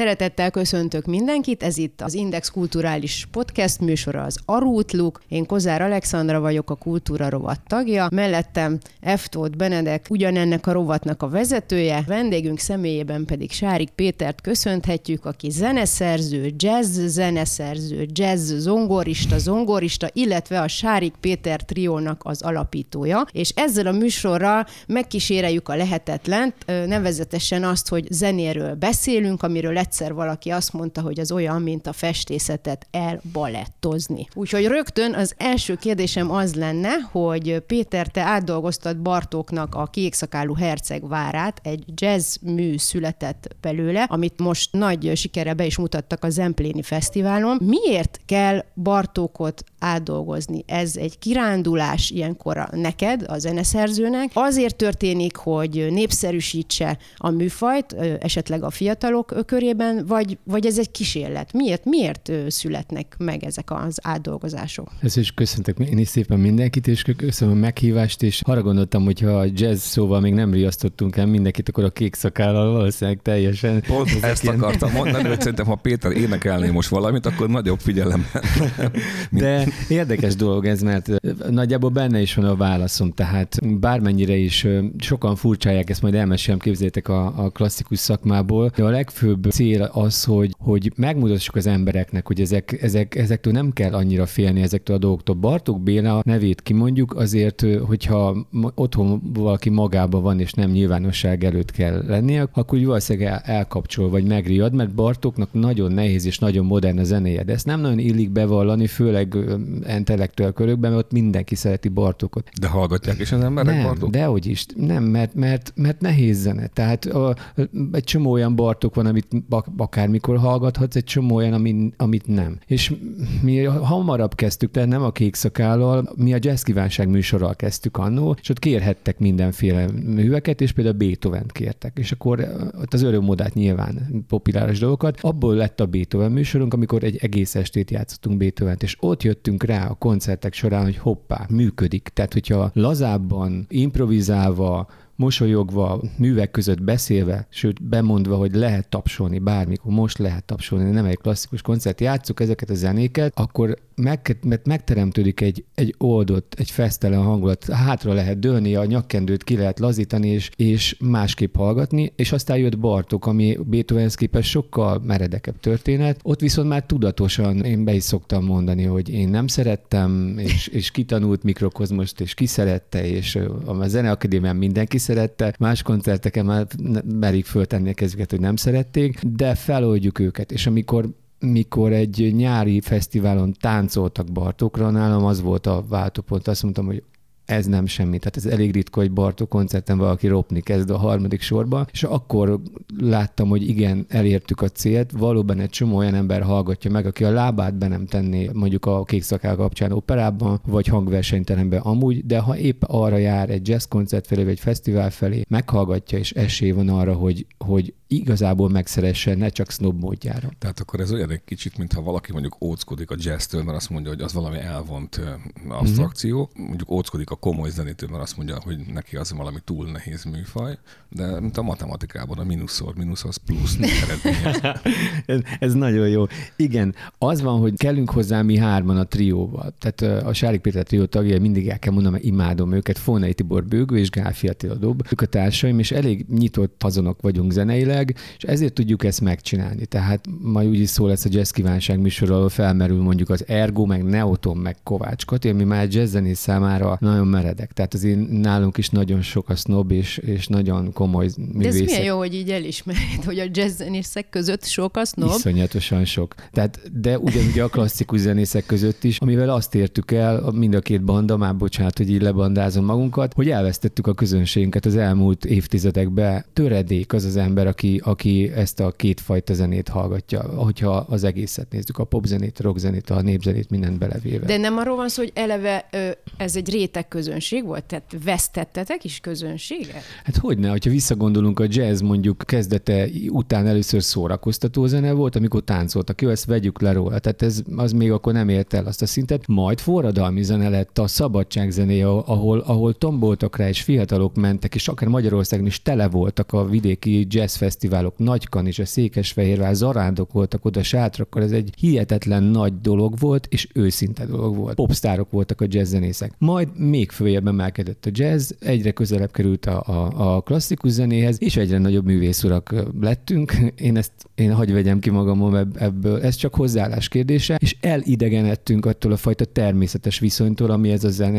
Szeretettel köszöntök mindenkit, ez itt az Index kulturális podcast műsora, az Arútluk. Én Kozár Alexandra vagyok, a Kultúra rovat tagja. Mellettem F. Tóth Benedek, ugyanennek a rovatnak a vezetője. Vendégünk személyében pedig Sárik Pétert köszönhetjük, aki zeneszerző, jazz zongorista, illetve a Sárik Péter triónak az alapítója. És ezzel a műsorral megkíséreljük a lehetetlent, nevezetesen azt, hogy zenéről beszélünk, amiről egyszer valaki azt mondta, hogy az olyan, mint a festészetet elbalettozni. Úgyhogy rögtön az első kérdésem az lenne, hogy Péter, te átdolgoztad Bartóknak a Kékszakálú herceg várát, egy jazz mű született belőle, amit most nagy sikerrel be is mutattak a Zempléni Fesztiválon. Miért kell Bartókot átdolgozni? Ez egy kirándulás ilyenkor neked, a zeneszerzőnek. Azért történik, hogy népszerűsítse a műfajt, esetleg a fiatalok körében, vagy ez egy kísérlet? Miért születnek meg ezek az átdolgozások? Ezt is köszöntök én is szépen mindenkit, és köszönöm a meghívást, és arra gondoltam, hogy ha a jazz szóval még nem riasztottunk el mindenkit, akkor a Kék szakállal valószínűleg teljesen... Pont ezt akartam mondani, hogy szerintem, ha Péter énekelné most valamit, akkor nagyobb figyelem. De érdekes dolog ez, mert nagyjából benne is van a válaszom, tehát bármennyire is sokan furcsálják, ezt majd elmesélem, képzeljétek a klasszikus szakmából, de a legfőbb cél az, hogy megmutassuk az embereknek, hogy ezektől nem kell annyira félni, ezektől a dolgoktól. Bartók Béla nevét kimondjuk azért, hogyha otthon valaki magában van, és nem nyilvánosság előtt kell lennie, akkor úgy valószínűleg elkapcsol, vagy megriad, mert Bartóknak nagyon nehéz és nagyon modern a zenéje. De ezt nem nagyon illik bevallani, főleg intellektuál körökben, mert ott mindenki szereti Bartókot. De hallgatják is az emberek Bartókot? Dehogy is. Nem, mert nehéz zene. Tehát egy csomó olyan Bartók van, amit akármikor hallgathatsz, egy csomó olyan, amit nem. És mi hamarabb kezdtük, tehát nem a Kék szakállal, mi a Jazz Kívánság műsorral kezdtük annó, és ott kérhettek mindenféle műveket, és például Beethovent kértek. És akkor ott az örömmódát nyilván populáris dolgokat. Abból lett a Beethoven műsorunk, amikor egy egész estét játszottunk Beethovent, és ott jöttünk rá a koncertek során, hogy hoppá, működik. Tehát, hogyha lazábban, improvizálva, mosolyogva, művek között beszélve, sőt bemondva, hogy lehet tapsolni bármikor, most lehet tapsolni, nem egy klasszikus koncert, játsszuk ezeket a zenéket, akkor megteremtődik egy oldott, egy fesztelen hangulat, hátra lehet dőlni, a nyakkendőt ki lehet lazítani, és másképp hallgatni, és aztán jött Bartók, ami Beethovenhez képest sokkal meredekebb történet. Ott viszont már tudatosan én be is szoktam mondani, hogy én nem szerettem, és kitanult Mikrokozmost, és kiszerette, és a Zeneakadémián mindenki szerette, más koncerteken már merik föltenni a kezüket, hogy nem szerették, de feloldjuk őket, és mikor egy nyári fesztiválon táncoltak Bartókra, nálam az volt a váltópont, azt mondtam, hogy ez nem semmi. Tehát ez elég ritka, hogy Bartók koncerten valaki ropni kezd a harmadik sorba, és akkor láttam, hogy igen, elértük a célt, valóban egy csomó olyan ember hallgatja meg, aki a lábát be nem tenné mondjuk a Kék szakáll kapcsán operában, vagy hangversenyteremben amúgy, de ha épp arra jár egy jazzkoncert felé, vagy egy fesztivál felé, meghallgatja, és esély van arra, hogy igazából megszeressen, ne csak snob módjára. Tehát akkor ez olyan egy kicsit, mintha valaki mondjuk óckodik a jazztől, mert azt mondja, hogy az valami elvont abstrakció, mondjuk óckodik a komoly zenétől, mert azt mondja, hogy neki az valami túl nehéz műfaj, de mint a matematikában a mínusz az plusz eredményez. ez nagyon jó. Igen, az van, hogy kellünk hozzá mi hárman a trióval. Tehát a Sárik Péter trió tagjai, mindig el kell mondanom, mert imádom őket, Fornai Tibor Bőgő és Gálfi Attila Dob. Ők a társaim, és elég nyitott hazonok vagyunk zeneileg, és ezért tudjuk ezt megcsinálni. Tehát majd úgy is szó lesz a Jazz Kívánság műsorról, ahol felmerül mondjuk az Ergo, meg Neoton, meg Kovács Kati, ami már jazzzenész számára nagyon meredek. Tehát azért nálunk is nagyon sok a sznob, és nagyon komoly művészek. De ez milyen jó, hogy így elismered, hogy a jazzzenészek között sok a sznob? Iszonyatosan sok. Tehát, de ugyanúgy a klasszikus zenészek között is, amivel azt értük el, mind a két banda, már bocsánat, hogy így lebandázom magunkat, hogy elvesztettük a közönségünket az elmúlt évtizedekben. Töredék az ember, aki ezt a kétfajta zenét hallgatja, hogyha az egészet nézzük, a popzenét, a rockzenét, a népzenét, mindent belevéve. De nem arról van szó, hogy eleve ez egy réteg közönség volt? Tehát vesztettetek is közönséget? Hát hogyne, hogyha visszagondolunk, a jazz mondjuk kezdete után először szórakoztató zene volt, amikor táncoltak. Jó, ezt vegyük le róla. Tehát az még akkor nem ért el azt a szintet. Majd forradalmi zene lett a szabadság zenéje, ahol tomboltak rá, és fiatalok mentek, és akár Magyarországon is tele voltak a vidéki jazz fesztiválok, Nagykan és a Székesfehérvár, zarándok voltak oda sátrakkal, ez egy hihetetlen nagy dolog volt, és őszinte dolog volt. Popstárok voltak a jazzzenészek. Majd még följebb emelkedett a jazz, egyre közelebb került a klasszikus zenéhez, és egyre nagyobb művészurak lettünk. Én hagy vegyem ki magamon ebből. Ez csak hozzáállás kérdése, és elidegenedtünk attól a fajta természetes viszonytól, ami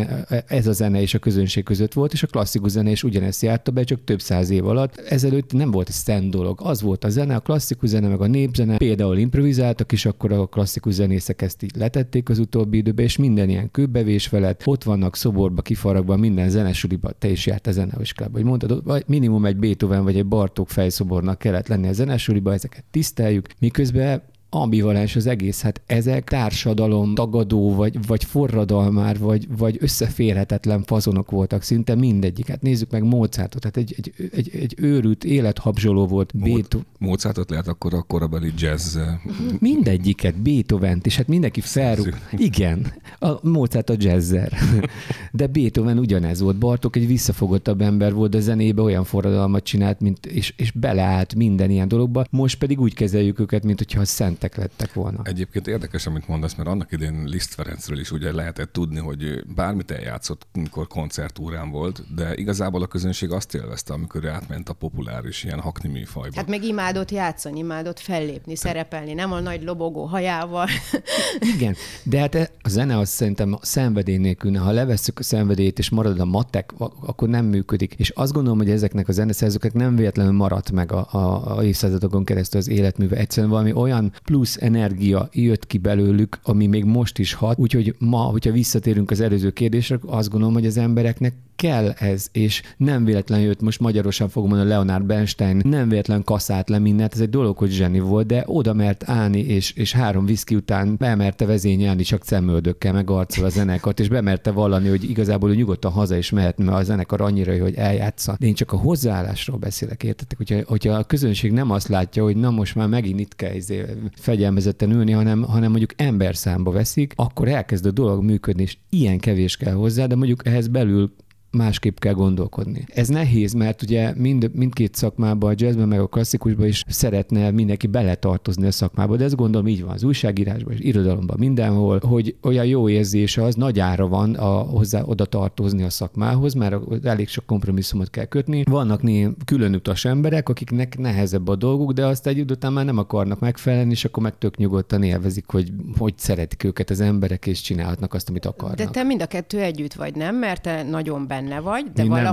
ez a zene és a közönség között volt, és a klasszikus zene is ugyanezt járta be, csak több száz év alatt. Ezelőtt nem volt szent dolog. Az volt a zene, a klasszikus zene, meg a népzene. Például improvizáltak is, akkor a klasszikus zenészek ezt így letették az utóbbi időben, és minden ilyen kőbevés felett. Ott vannak szoborba, kifaragban, minden zenesuliba. Te is járt a zeneiskolába, hogy mondtad, vagy minimum egy Beethoven vagy egy Bartók fejszobornak kellett lenni a zenesuliba, ezeket tiszteljük, miközben ambivalens az egész, hát ezek társadalom tagadó, vagy forradalmár, vagy összeférhetetlen fazonok voltak szinte mindegyik. Hát nézzük meg Mozartot, hát egy őrült élethabzsoló volt. Mozartot lehet akkor a korabeli jazz... Mindegyiket, Beethovent, és hát mindenki felrúg. Igen, a Mozart a jazzer. De Beethoven ugyanez volt. Bartók egy visszafogottabb ember volt, de zenébe olyan forradalmat csinált, és beleállt minden ilyen dologba. Most pedig úgy kezeljük őket, mint hogyha szent lettek volna. Egyébként érdekes, amit mondasz, mert annak idén Liszt Ferencről is ugye lehetett tudni, hogy bármit eljátszott, mikor koncertúrán volt, de igazából a közönség azt élvezte, amikor átment a populáris ilyen hakni műfajba. Hát meg imádott játszani, imádott fellépni, szerepelni, nem a nagy lobogó hajával. Igen, de hát a zene az szerintem szenvedély nélkül, ha levesszük a szenvedélyt és marad a matek, akkor nem működik. És azt gondolom, hogy ezeknek a zeneszerzőknek nem véletlenül maradt meg a évszázadokon keresztül az életműve. Egyszerűen valami olyan plusz energia jött ki belőlük, ami még most is hat. Úgyhogy ma, hogyha visszatérünk az előző kérdésre, azt gondolom, hogy az embereknek kell ez, és nem véletlen jött, most magyarosan fogom mondani, Leonard Bernstein nem véletlen kaszált le mindent, ez egy dolog, hogy zseni volt, de oda mert állni, és 3 viszki után bemerte vezényelni csak szemöldökkel, meg arccal a zenekart, és bemerte vallani, hogy igazából nyugodtan haza is mehetne a zenekar annyira, hogy eljátsza. De én csak a hozzáállásról beszélek, értetek? Hogyha a közönség nem azt látja, hogy na most már megint itt kell fegyelmezetten ülni, hanem mondjuk emberszámba veszik, akkor elkezd a dolog működni, és ilyen kevés kell hozzá, de mondjuk ehhez belül másképp kell gondolkodni. Ez nehéz, mert ugye mindkét szakmában, a jazzben meg a klasszikusban is szeretne mindenki beletartozni a szakmába, de ezt gondolom így van az újságírásban és irodalomban mindenhol, hogy olyan jó érzés az, nagy ára van hozzá oda tartozni a szakmához, mert elég sok kompromisszumot kell kötni. Vannak különutas emberek, akiknek nehezebb a dolguk, de azt egy idő után már nem akarnak megfelelni, és akkor meg tök nyugodtan élvezik, hogy szeretik őket az emberek, és csinálhatnak azt, amit akarnak. De te mind a kettő együtt vagy, nem? Mert te nagyon benne vagy,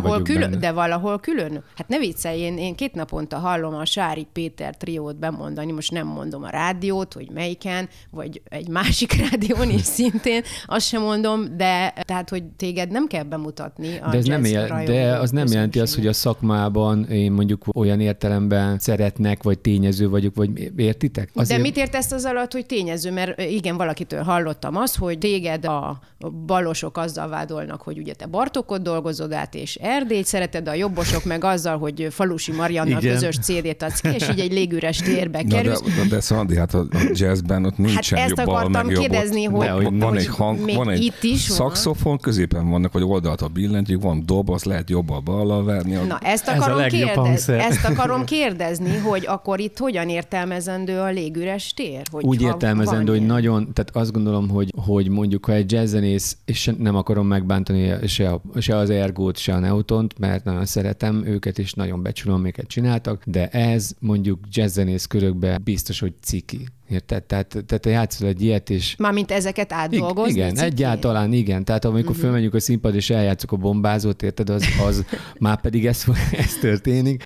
de valahol külön. Hát ne viccelj, én 2 naponta hallom a Sári Péter triót bemondani, most nem mondom a rádiót, hogy melyiken, vagy egy másik rádión is szintén, azt sem mondom, de tehát, hogy téged nem kell bemutatni a de az nem jelenti azt, hogy a szakmában én mondjuk olyan értelemben szeretnek, vagy tényező vagyok, vagy értitek? De mit értesz az alatt, hogy tényező? Mert igen, valakitől hallottam azt, hogy téged a balosok azzal vádolnak, hogy ugye te Bartókot dolgozod át, és Erdélyt szereted, a jobbosok meg azzal, hogy Falusi Mariannak közös CD-t adsz ki, és így egy légüres térbe kerülsz. De Szandi, hát a jazzben ott nincsen hát jobb bal, meg jobb. Kérdezni, hogy van egy hang, van egy szaxofon, középen vannak, vagy oldalt a billentyűk, van dob, azt lehet jobbal-ballal verni. Na, ezt akarom kérdezni, hogy akkor itt hogyan értelmezendő a légüres tér? Úgy értelmezendő, hogy nagyon, tehát azt gondolom, hogy mondjuk, ha egy jazzzenész, és nem akarom megbántani se az Ergót, se a Neutont, mert nagyon szeretem őket, és nagyon becsülöm, amiket csináltak, de ez mondjuk jazzzenész körökben biztos, hogy ciki. Érted? Tehát játszol egy ilyet, és... Mármint ezeket átdolgozni? Igen, ciki? Egyáltalán igen. Tehát amikor fölmegyünk a színpad, és eljátszuk a bombázót, érted, az már pedig ez történik,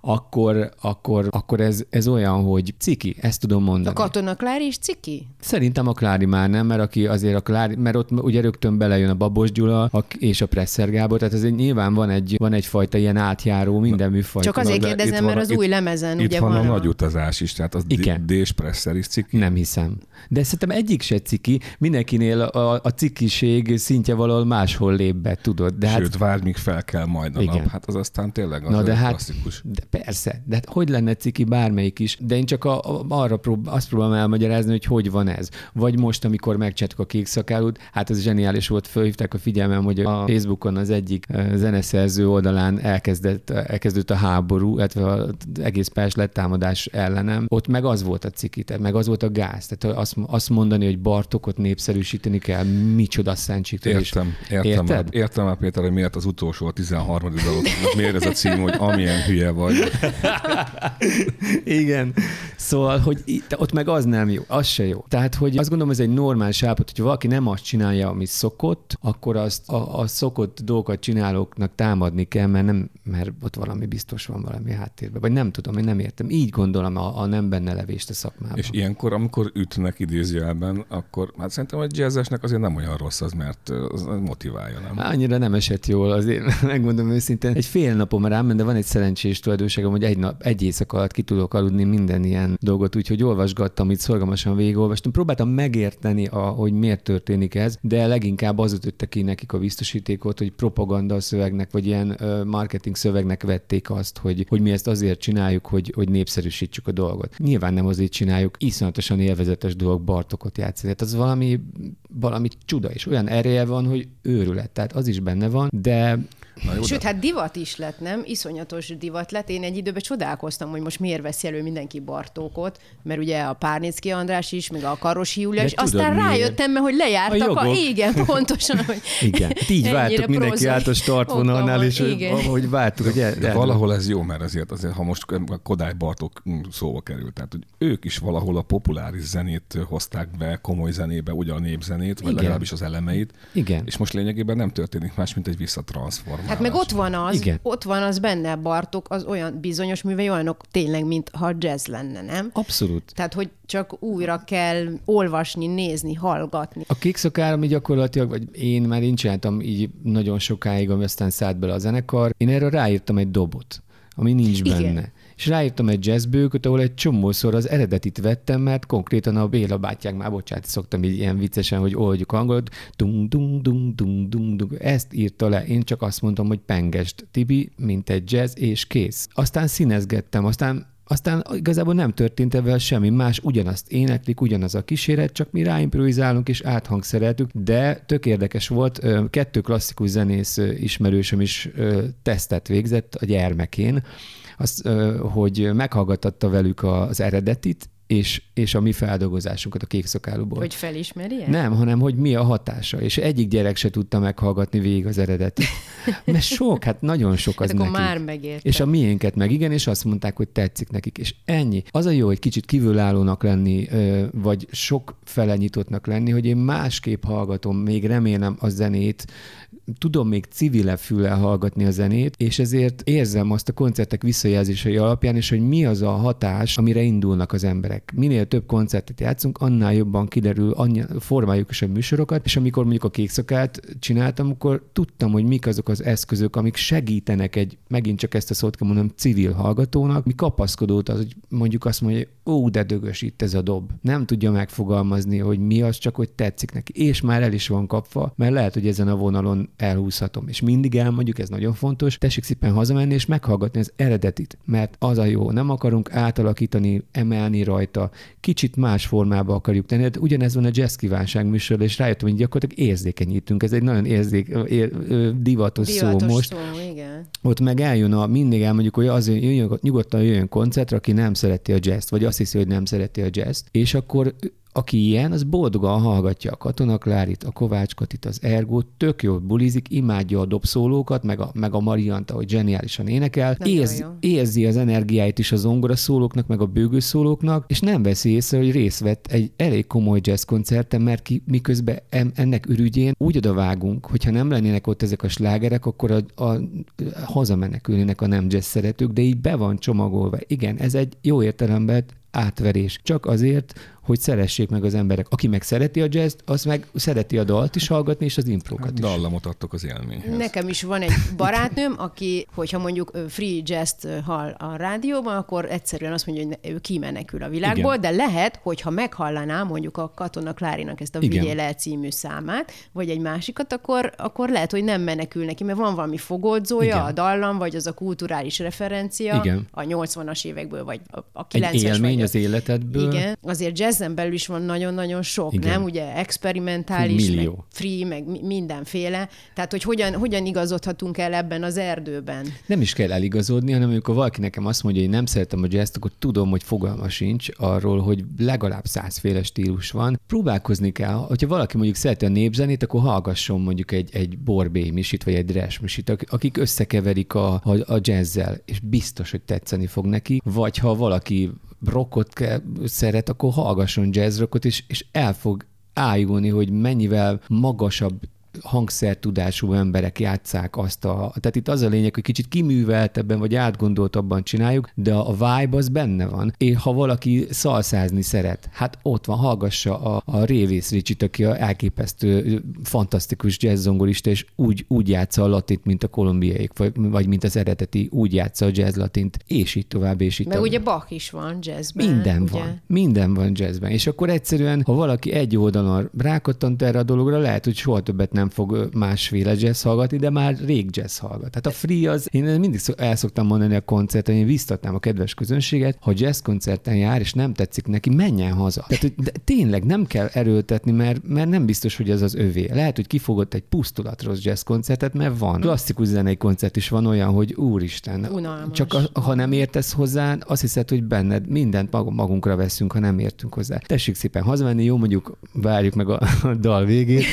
akkor ez olyan, hogy ciki, ezt tudom mondani. A Katona Klári is ciki? Szerintem a Klári már nem, mert aki azért a Klári, mert ott ugye rögtön belejön a Babos Gyula és a Presser Gábor, tehát ez nyilván van egyfajta ilyen átjáró minden műfajta. Csak azért kérdezem, mert az új lemezen itt ugye van a nagy utazás is, tehát az D és Presser is ciki. Nem hiszem. De szerintem egyik se ciki, mindenkinél a cikiség szintje valahol máshol lép be, tudod. De sőt, várj, míg fel kell majd a nap. Hát az aztán tényleg az klasszikus. De persze, de hogy lenne ciki bármelyik is, de én csak azt próbálom elmagyarázni, hogy van ez. Vagy most, amikor megcsináltuk a Kék Szakálút, hát ez zseniális volt, fölhívták a figyelmem, hogy a Facebookon az egyik zeneszerző oldalán elkezdődött a háború, illetve az egész Pest letámadás ellenem. Ott meg az volt a ciki, meg az volt a gáz. Tehát azt mondani, hogy Bartókot népszerűsíteni kell, micsoda szentségtörés. Értem már, Péter, hogy miért az utolsó, a 13. dalot. Miért ez a cím, hogy amilyen hülye vagy. Igen. Szóval, hogy ott meg az nem jó, az se jó. Tehát, hogy azt gondolom, ez egy normális állapot, hogy valaki nem azt csinálja, ami szokott, akkor azt a szokott dolgokat csinálóknak támadni kell, mert ott valami biztos van valami háttérben. Vagy nem tudom, én nem értem. Így gondolom a nem benne levést a szakmában. És ilyenkor, amikor ütnek idézőjelben, akkor hát szerintem a jazzesnek azért nem olyan rossz az, mert az motiválja, nem? Annyira nem esett jól, azért megmondom őszintén. Egy fél napom rám, de van egy szerencsés tulajdonságom, hogy egy éjszaka alatt ki tudok aludni minden ilyen dolgot, úgyhogy olvasgattam, itt szorgalmasan végigolvastam. Próbáltam megérteni, hogy miért történik ez, de leginkább az ütötte ki nekik a biztosítékot, hogy propaganda szövegnek, vagy ilyen marketing szövegnek vették azt, hogy mi ezt azért csináljuk, hogy népszerűsítsük a dolgot. Nyilván nem azért csináljuk, iszonyatosan élvezetes dolog Bartókot játszani. Tehát az valami csuda, és olyan ereje van, hogy őrület. Tehát az is benne van, de... Sőt, hát divat is lett, nem? Iszonyatos divat lett. Én egy időben csodálkoztam, hogy most miért veszi elő mindenki Bartókot, mert ugye a Párnicki András is, meg a Karosi Júlia is. Aztán rájöttem, hogy lejártak igen, pontosan, hogy igen, így váltuk, mindenki állt a startvonalnál, és ahogy váltuk. De valahol ez jó, mert azért ha most Kodály Bartók szóba került, tehát hogy ők is valahol a populáris zenét hozták be, komoly zenébe, ugye a népzenét, vagy legalábbis az elemeit. Igen. És most lényegében nem történik más, mint egy visszatranszformálás. Hát meg ott van az benne, Bartók, az olyan bizonyos művei olyanok tényleg, mintha jazz lenne, nem? Abszolút. Tehát, hogy csak újra kell olvasni, nézni, hallgatni. A Kék Szakál, ami gyakorlatilag, vagy én csináltam így nagyon sokáig, ami aztán szállt bele a zenekar, én erre ráírtam egy dobot, ami nincs benne. Igen. És ráírtam egy jazzbőköt, ahol egy csomószor az eredetit vettem, mert konkrétan a Béla bátyák, már bocsánat, szoktam így ilyen viccesen, hogy oldjuk angolul, dung. Ezt írta le. Én csak azt mondtam, hogy pengest, Tibi, mint egy jazz, és kész. Aztán színezgettem, aztán igazából nem történt ebben semmi más, ugyanazt éneklik, ugyanaz a kíséret, csak mi ráimprovizálunk és áthangszereltük, de tök érdekes volt, 2 klasszikus zenész ismerősöm is tesztet végzett a gyermekén, hogy meghallgattatta velük az eredetit, és a mi feldolgozásunkat a Kék Szakálúból. Hogy felismerje? Nem, hanem hogy mi a hatása. És egyik gyerek se tudta meghallgatni végig az eredetit. Mert hát nagyon sok az nekik. Már megérte. És a miénket meg igen, és azt mondták, hogy tetszik nekik. És ennyi. Az a jó, hogy kicsit kívülállónak lenni, vagy sok fele nyitottnak lenni, hogy én másképp hallgatom, még remélem a zenét, tudom még civilebb füllel hallgatni a zenét, és ezért érzem azt a koncertek visszajelzései alapján, és hogy mi az a hatás, amire indulnak az emberek. Minél több koncertet játszunk, annál jobban kiderül, formáljuk is a műsorokat, és amikor mondjuk a Kék Szakált csináltam, akkor tudtam, hogy mik azok az eszközök, amik segítenek megint csak ezt a szót kell mondom, civil hallgatónak, mi kapaszkodót az, hogy mondjuk azt mondja, hogy de dögös itt ez a dob. Nem tudja megfogalmazni, hogy mi az, csak hogy tetszik neki. És már el is van kapva, mert lehet, hogy ezen a vonalon elhúzhatom. És mindig elmondjuk, ez nagyon fontos, tessék szépen hazamenni és meghallgatni az eredetit, mert az a jó, nem akarunk átalakítani, emelni rajta, kicsit más formába akarjuk tenni. De ugyanez van a Jazz Kívánság műsorral, és rájöttem, hogy gyakorlatilag érzékenyítünk. Ez egy nagyon divatos szó most. Szó, igen. Ott meg eljön mindig elmondjuk, hogy az nyugodtan jöjjön koncertre, aki nem szereti a jazzt, vagy azt hiszi, hogy nem szereti a jazzt, és akkor aki ilyen, az boldogan hallgatja a Katona Klárit, a Kovács Katit, az Ergót, tök jól bulizik, imádja a dobszólókat, meg a Mariant, ahogy zseniálisan énekel, érzi az energiáit is a zongora szólóknak, meg a bőgő szólóknak, és nem veszi észre, hogy részt vett egy elég komoly jazz koncerten, mert miközben ennek ürügyén úgy odavágunk, hogyha nem lennének ott ezek a slágerek, akkor hazamenekülnének a nem jazz szeretők, de így be van csomagolva. Igen, ez egy jó értelemben átverés. Csak azért, hogy szeressék meg az emberek. Aki meg szereti a jazzt, az meg szereti a dalt is hallgatni, és az imprókat is. Dallamot adtok az élményhez. Nekem is van egy barátnőm, aki, hogyha mondjuk free jazzt hall a rádióban, akkor egyszerűen azt mondja, hogy ő kimenekül a világból, igen. De lehet, hogyha meghallaná mondjuk a Katona Klárinak ezt a Vigyél el című számát, vagy egy másikat, akkor lehet, hogy nem menekül neki, mert van valami fogódzója, igen. A dallam, vagy az a kulturális referencia, igen. A 80-as évekből, vagy a 90-es. Egy élmény az életedből. Igen, azért jazzen belül is van nagyon-nagyon sok, igen. Nem? Ugye experimentális, meg free, meg mindenféle. Tehát, hogy hogyan igazodhatunk el ebben az erdőben? Nem is kell eligazodni, hanem amikor valaki nekem azt mondja, hogy nem szeretem a jazzt, akkor tudom, hogy fogalma sincs arról, hogy legalább 100 féle stílus van. Próbálkozni kell. Hogyha valaki mondjuk szereti a népzenét, akkor hallgasson mondjuk egy Borbély misit, vagy egy Dres misit, akik összekeverik a jazzzel, és biztos, hogy tetszeni fog neki. Vagy ha valaki rockot szeret, akkor hallgasson jazzrockot, és el fog ájulni, hogy mennyivel magasabb hangszertudású emberek játsszák azt Tehát itt az a lényeg, hogy kicsit kiműveltebben vagy átgondoltabban csináljuk, de a vibe az benne van. És ha valaki szalszázni szeret, hát ott van, hallgassa a Révész Ricsit, aki a elképesztő, fantasztikus jazzzongorista, és úgy játsza a latint, mint a kolumbiaiak, vagy mint az eredeti, úgy játsza a jazz latint, és így tovább, és így tovább. Meg ugye Bach is van jazzben. Minden van jazzben. És akkor egyszerűen, ha valaki egy oldalon rákattant erre a dologra, lehet, hogy soha többet nem fog másféle jazz hallgatni, de már rég jazz hallgat. Tehát a free az, én mindig el szoktam mondani a koncerten, én biztatnám a kedves közönséget, ha jazz koncerten jár, és nem tetszik neki, menjen haza. Tehát, hogy tényleg nem kell erőltetni, mert nem biztos, hogy ez az övé. Lehet, hogy kifogott egy pusztulat rossz jazz koncertet, mert van. Klasszikus zenei koncert is van olyan, hogy úristen. Unalmas. Csak ha nem értesz hozzá, azt hiszed, hogy benned mindent magunkra veszünk, ha nem értünk hozzá. Tessék szépen hazamenni, jó, mondjuk várjuk meg a dal végét.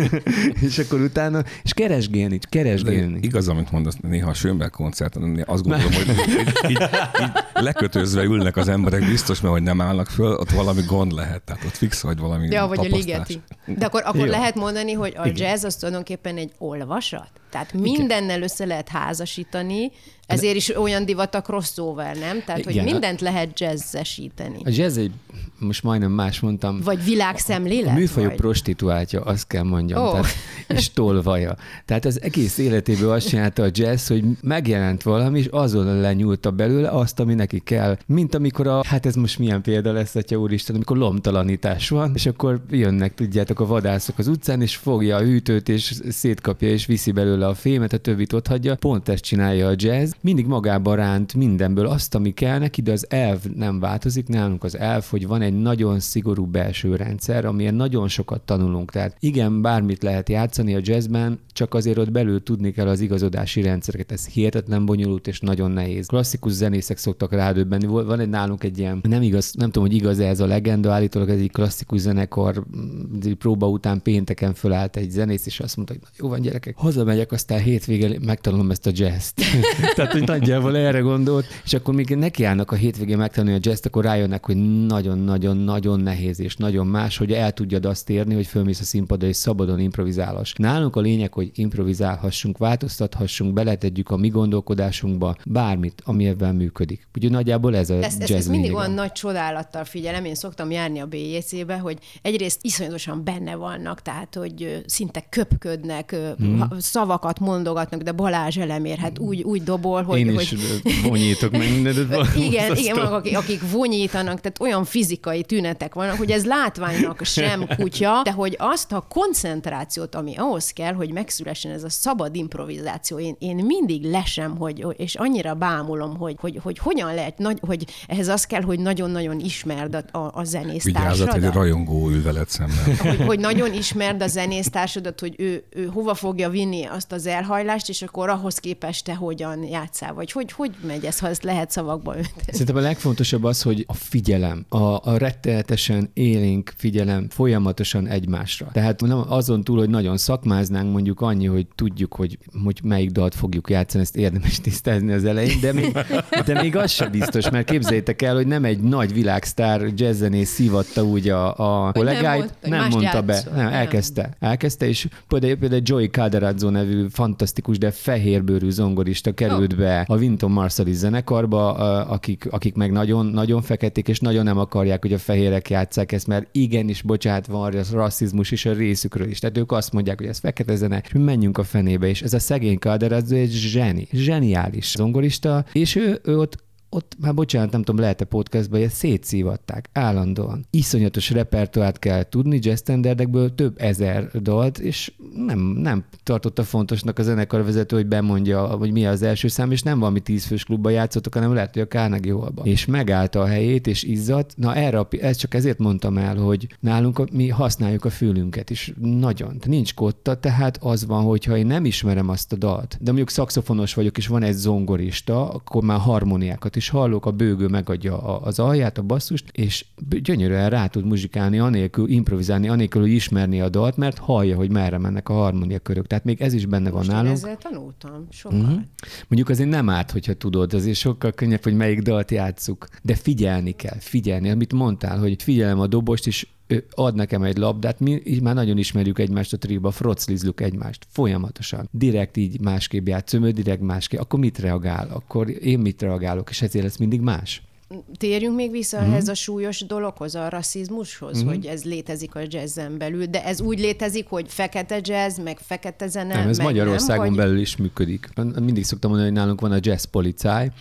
És akkor utána, és keresgélni. De igaz, amit mondasz, néha a Schönberg koncerten, azt gondolom, hogy így lekötözve ülnek az emberek, biztos, mert hogy nem állnak föl, ott valami gond lehet, tehát ott fix vagy valami tapasztás. Vagy a Ligeti. De akkor jó. Lehet mondani, hogy a jazz az tulajdonképpen egy olvasat? Tehát mindennel össze lehet házasítani, ezért is olyan divat a crossover, nem? Tehát, hogy mindent lehet jazzesíteni. A jazz most majdnem más mondtam. Vagy világszemlélet? A műfajok prostituáltja, azt kell mondjam. Tehát, és tolvaja. Tehát az egész életéből azt csinálta a jazz, hogy megjelent valami, és azon lenyúlta belőle azt, ami neki kell. Mint amikor hát ez most milyen példa lesz, atya úristen, amikor lomtalanítás van, és akkor jönnek, tudjátok, a vadászok az utcán, és fogja a hűtőt, és szétkapja, és viszi belőle a fémet, a többit otthagyja. Pont ezt csinálja a jazz. Mindig magában ránt mindenből azt, ami kell neki, de az elv nem változik. Nálunk az elv, hogy van egy nagyon szigorú belső rendszer, amilyen nagyon sokat tanulunk. Tehát igen, bármit lehet játszani a jazzben, csak azért ott belül tudni kell az igazodási rendszereket. Ez hihetetlen bonyolult és nagyon nehéz. Klasszikus zenészek szoktak rádöbbenni. Van egy nálunk egy ilyen, nem tudom, hogy igaz-e ez a legenda, állítólag ez egy klasszikus zenekar próba után pénteken fölállt egy zenész, és azt mondta, hogy jó van gyerekek, hazamegyek, aztán hétvégén megtanulom ezt a jazzt. Tehát, hogy nagyjából erre gondolt, és akkor még nekiállnak a hétvégén megtanulni a jazzt, akkor rájönnek, hogy nagyon-nagyon-nagyon nehéz és nagyon más, hogy el tudjad azt érni, hogy fölmész a színpadra és szabadon improvizálhass. Nálunk a lényeg, hogy improvizálhassunk, változtathassunk, beletegyük a mi gondolkodásunkba bármit, ami ebben működik. Úgyhogy nagyjából ez a jazz ezt mindig olyan nagy csodálattal figyelem. Én szoktam járni a BJC-be, hogy egyrészt iszonyatosan benne vannak, tehát, hogy szinte köpködnek, szavakat mondogatnak, de Balázs elemér, hát úgy dobol, hogy... Én is vonyítok meg mindent. Igen, akik vonyítanak, tehát olyan fizikai tünetek vannak, hogy ez látványnak sem kutya, de hogy azt a koncentrációt, ami ahhoz kell, hogy megszülessen ez a szabad improvizáció, én mindig lesem, és annyira bámulom, hogy hogyan lehet, hogy ehhez az kell, hogy nagyon-nagyon ismerd a zenésztársadat. Vigyázzat, hogy a rajongó ül veled szemben. Hogy nagyon ismerd a zenésztársadat, hogy ő hova fogja vinni azt az elhajlást, és akkor ahhoz képest te hogyan játszál, vagy hogy megy ez, ha ezt lehet szavakba önteni. Szerintem a legfontosabb az, hogy a figyelem, a rettenetesen élénk figyelem folyamatosan egymásra. Tehát azon túl, hogy nagyon szakmáznánk, mondjuk annyi, hogy tudjuk, hogy melyik dalt fogjuk játszani, ezt érdemes tisztázni az elején, de még az sem biztos, mert képzeljétek el, hogy nem egy nagy világsztár jazzzenész szívatta úgy a kollégáit, nem mondta be. Nem, elkezdte, és például Joey Calderazzo nevű fantasztikus, de fehérbőrű zongorista került be a Wynton Marsalis zenekarba, akik meg nagyon, nagyon feketék, és nagyon nem akarják, hogy a fehérek játsszák ezt, mert igenis, bocsánat, van rasszizmus is a részükről is. Tehát ők azt mondják, hogy ez fekete zene, és menjünk a fenébe, és ez a szegény Calderazzo egy zseniális zongorista, és ő ott már bocsánat, nem tudom, lehet-e podcastban, hogy szétszívatták állandóan. Iszonyatos repertoárt kell tudni, jazz standardekből több ezer dalt, és nem tartotta fontosnak a zenekarvezető, hogy bemondja, hogy mi az első szám, és nem valami 10 fős klubban játszottak, hanem lehet, hogy a Carnegie Hallban. És megállta a helyét, és izzadt. Na ezt csak ezért mondtam el, hogy nálunk mi használjuk a fülünket is nagyon. Nincs kotta, tehát az van, hogyha én nem ismerem azt a dalt, de mondjuk szaxofonos vagyok, és van egy zongorista, akkor már harmóniákat is hallok, a bőgő megadja az alját, a basszust, és gyönyörűen rá tud muzsikálni, anélkül improvizálni, anélkül, hogy ismerni a dalt, mert hallja, hogy merre mennek a harmóniakörök. Tehát még ez is benne van nálunk. Ezzel tanultam sokat. Mondjuk azért nem árt, hogyha tudod, azért sokkal könnyebb, hogy melyik dalt játsszuk. De figyelni kell, amit mondtál, hogy figyelem a dobost, és ad nekem egy labdát, mi így már nagyon ismerjük egymást a trióba, froclizluk egymást folyamatosan. Direkt így másképp játszom, ő direkt másképp. Akkor mit reagál? Akkor én mit reagálok? És ezért lesz mindig más. Térjünk még vissza ehhez a súlyos dologhoz, a rasszizmushoz, hogy ez létezik a jazzen belül, de ez úgy létezik, hogy fekete jazz, meg fekete zene, nem, ez meg Magyarországon nem, belül is működik. Mindig szoktam mondani, hogy nálunk van a jazz policáj,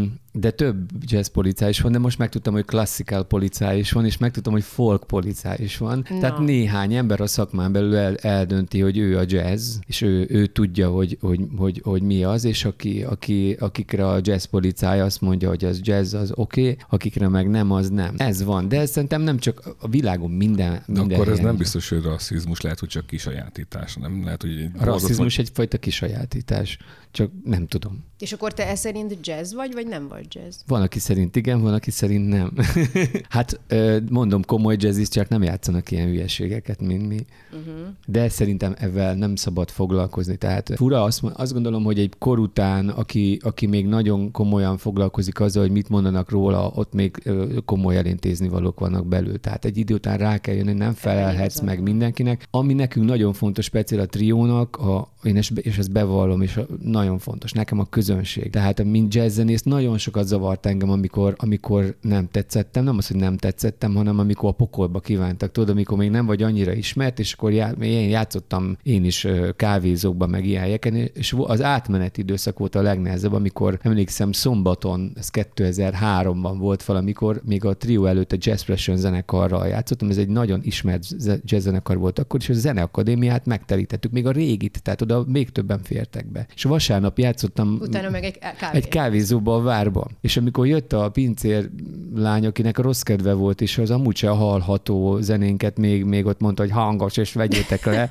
de több jazz policáj is van, de most megtudtam, hogy klasszikál policáj is van, és megtudtam, hogy folk policáj is van. Na. Tehát néhány ember a szakmán belül eldönti, hogy ő a jazz, és ő tudja, hogy mi az, és akikre a jazz policáj azt mondja, hogy az jazz, az oké, akikre meg nem, az nem. Ez van, de ez szerintem nem csak a világon minden akkor ez nem biztos, hogy rasszizmus, lehet, hogy csak kisajátítás. Nem lehet, hogy a rasszizmus egyfajta kisajátítás, csak nem tudom. És akkor te ez szerint jazz vagy nem vagy jazz? Van, aki szerint igen, van, aki szerint nem. Hát mondom, komoly jazzisták nem játszanak ilyen hülyeségeket, mint mi. De szerintem ezzel nem szabad foglalkozni. Tehát fura, azt gondolom, hogy egy kor után, aki még nagyon komolyan foglalkozik azzal, hogy mit mondanak róla, ott még komoly elintézni valók vannak belül. Tehát egy idő után rá kell jönni, nem felelhetsz meg mindenkinek. Ami nekünk nagyon fontos, speciál a triónak, és ezt bevallom, és nagyon fontos, nekem a közönség. Tehát mint jazzzenész nagyon sokat zavart engem, amikor nem tetszettem, nem az, hogy nem tetszettem, hanem amikor a pokolba kívántak. Tudod, amikor még nem vagy annyira ismert, és akkor én játszottam én is kávézókban, meg ilyen helyeken, és az átmeneti időszak volt a legnehezebb, amikor emlékszem szombaton, ez 2003-ban volt valamikor, még a trió előtt a Jazz Pression zenekarral játszottam, ez egy nagyon ismert jazz zenekar volt akkor, és a zeneakadémiát megterítettük, még a régit, tehát oda még többen fértek be. És vasárnap játszottam utána meg egy kávézóba a várba. És amikor jött a pincér lány, akinek rossz kedve volt, és az amúgy se hallható zenénket még ott mondta, hogy hangos, és vegyétek le.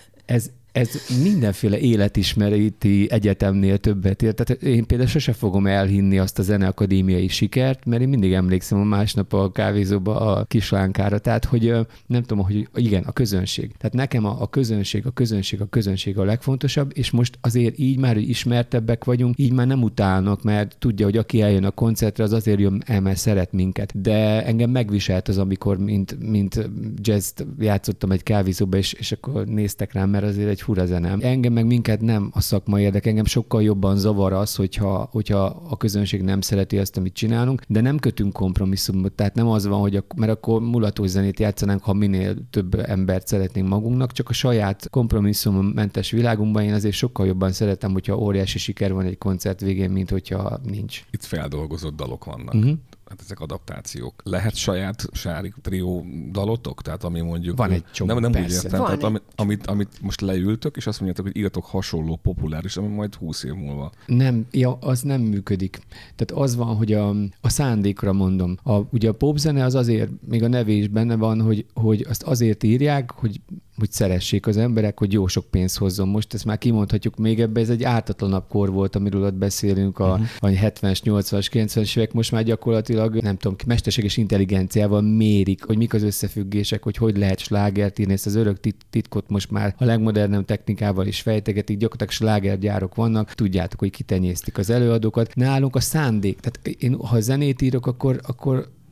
Ez mindenféle életismereti egyetemnél többet ér. Tehát én például sose fogom elhinni azt a zeneakadémiai sikert, mert én mindig emlékszem a másnap a kávézóba a kislánkára. Tehát, hogy nem tudom, hogy igen, a közönség. Tehát nekem a közönség a legfontosabb, és most azért így már, hogy ismertebbek vagyunk, így már nem utálnak, mert tudja, hogy aki eljön a koncertre, az azért jön el, mert szeret minket. De engem megviselt az, amikor mint jazzt játszottam egy kávézóba, és akkor néztek rám, mert azért egy fura zene. Engem meg minket nem a szakma érdek, engem sokkal jobban zavar az, hogyha a közönség nem szereti azt, amit csinálunk, de nem kötünk kompromisszumot, tehát nem az van, hogy mert akkor mulatós zenét játszanánk, ha minél több embert szeretnénk magunknak, csak a saját kompromisszummentes világunkban én azért sokkal jobban szeretem, hogyha óriási siker van egy koncert végén, mint hogyha nincs. Itt feldolgozott dalok vannak. Hát ezek adaptációk. Lehet saját Sári trió dalotok? Tehát ami mondjuk... Van egy csomó, nem persze. úgy értem, tehát amit most leültök, és azt mondjátok, hogy írjatok hasonló populáris, ami majd 20 év múlva. Nem, az nem működik. Tehát az van, hogy a szándékra mondom. Ugye a popzene az azért, még a neve is benne van, hogy azt azért írják, hogy szeressék az emberek, hogy jó sok pénzt hozzon. Most ezt már kimondhatjuk még ebbe, ez egy ártatlanabb kor volt, amiről ott beszélünk, a 70-es, 80-as, 90-es évek, most már gyakorlatilag, nem tudom, mesterséges intelligenciával mérik, hogy mik az összefüggések, hogy lehet slágert írni, ezt az örök titkot most már a legmodernebb technikával is fejtegetik, gyakorlatilag slágergyárok vannak, tudjátok, hogy kitenyésztik az előadókat. Nálunk a szándék, tehát én, ha zenét írok, akkor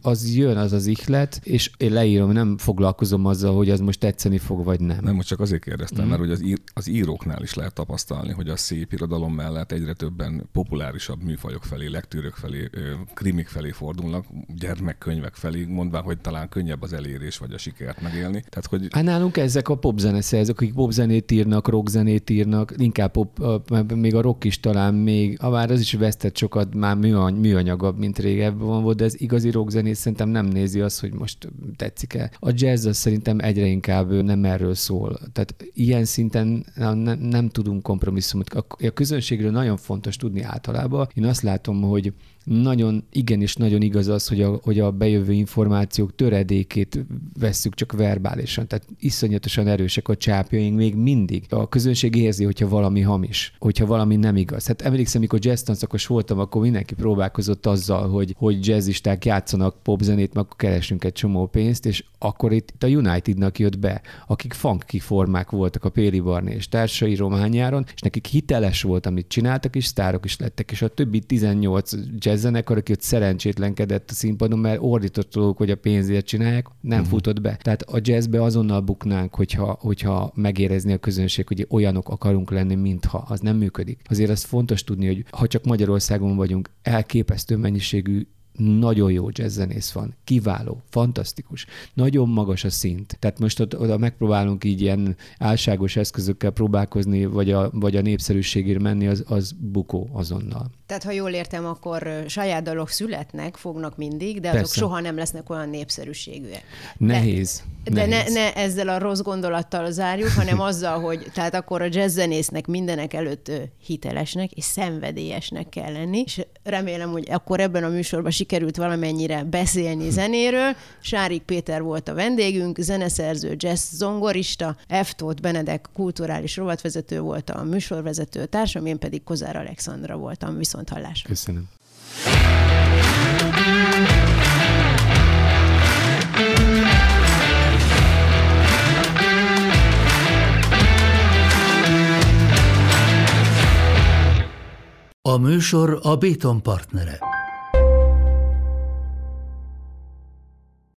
az jön, az ihlet, és én leírom, nem foglalkozom azzal, hogy az most tetszeni fog, vagy nem. Nem, most csak azért kérdeztem, mert hogy az íróknál is lehet tapasztalni, hogy a szép irodalom mellett egyre többen populárisabb műfajok felé, lektűrök felé, krimik felé fordulnak, gyermekkönyvek felé, mondván, hogy talán könnyebb az elérés vagy a sikert megélni. Tehát, hogy... Hát nálunk ezek a popzeneszerzők, akik popzenét írnak, rockzenét írnak, inkább még a rock is talán még, bár az is vesztett sokat, már műanyagabb, mint régebben volt, de ez igazi rockzenét szerintem nem nézi azt, hogy most tetszik-e. A jazz az szerintem egyre inkább nem erről szól. Tehát ilyen szinten nem tudunk kompromisszumot. A közönségről nagyon fontos tudni általában. Én azt látom, hogy igenis nagyon igaz az, hogy a bejövő információk töredékét vesszük csak verbálisan. Tehát iszonyatosan erősek a csápjaink még mindig. A közönség érzi, hogyha valami hamis, hogyha valami nem igaz. Hát emlékszem, amikor jazz tanszakos voltam, akkor mindenki próbálkozott azzal, hogy jazzisták játszanak popzenét, meg akkor keresünk egy csomó pénzt, és akkor itt a Unitednak jött be, akik funky formák voltak, a Péli Barné és társai Rományáron, és nekik hiteles volt, amit csináltak, és sztárok is lettek, és a többi 18 zenekar, aki ott szerencsétlenkedett a színpadon, mert ordított róluk, hogy a pénzért csinálják, nem futott be. Tehát a jazzbe azonnal buknánk, hogyha megérezni a közönség, hogy olyanok akarunk lenni, mintha. Az nem működik. Azért az fontos tudni, hogy ha csak Magyarországon vagyunk, elképesztő mennyiségű nagyon jó jazzzenész van, kiváló, fantasztikus, nagyon magas a szint. Tehát most oda megpróbálunk így ilyen álságos eszközökkel próbálkozni, vagy a népszerűségért menni, az bukó azonnal. Tehát, ha jól értem, akkor saját dalok születnek, fognak mindig, de azok Persze. soha nem lesznek olyan népszerűségűek. Nehéz. De ne ezzel a rossz gondolattal zárjuk, hanem azzal, hogy tehát akkor a jazzzenésznek mindenek előtt hitelesnek és szenvedélyesnek kell lenni, és remélem, hogy akkor ebben a műsorban sikerült valamennyire beszélni zenéről. Sárik Péter volt a vendégünk, zeneszerző, jazz zongorista, F. Tóth Benedek kulturális rovatvezető volt a műsorvezető társam, én pedig Kozár Alexandra voltam. Viszonthallásra. Köszönöm. A műsor a Béton partnere.